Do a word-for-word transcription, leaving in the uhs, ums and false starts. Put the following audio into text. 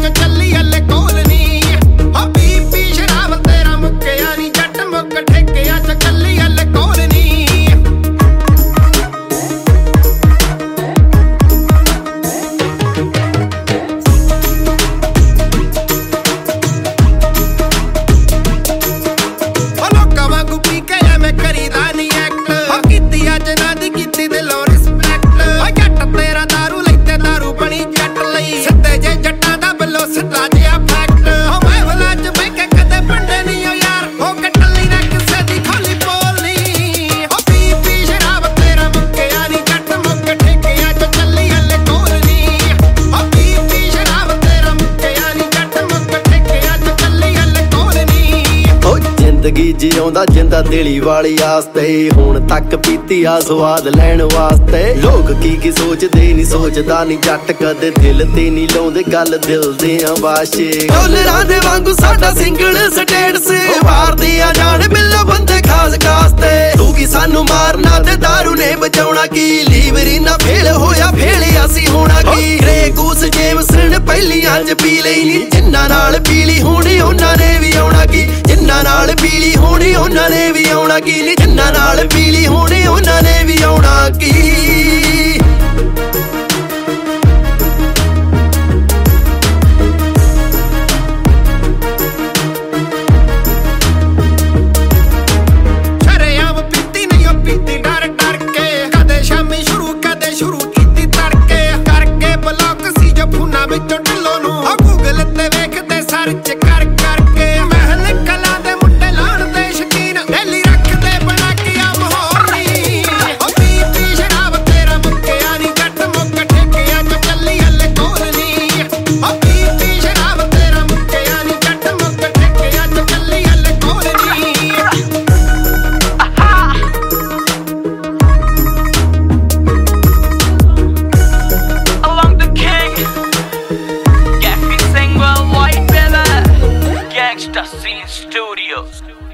जो चली हले कोल नी हो पी पी शराब तेरा मुक्किया नी जट मुक ठेकिया च चली हले कोल नी जिंदगी जिउंदा जिंदा दिली वाली आस्ते हुण तक पीती आ स्वाद लैण वास्ते लोग की की सोचदे नी सोचदा नी जट कदे दिल ते नी लाउंदे गल दिल दे आवाशे डॉलरां दे वांगू साडा सिंगल स्टेटस मारदे आ जान मिलो बंदे खास कास्ते तू की सानू मारना ते दारू ने बचाउणा की लीवरी ना फेल होया फेल असी होना की रे कूस जेम्स ने पहलियां च पी लई नी जिन्ना नाल पीली होनी उन्हां ने भी आउणा की जिन्ना नाल पीली होनी उन्हां ने भी आउणा की नी जिन्ना नाल पीली होनी उन्हां ने भी आउणा की Scene Studios.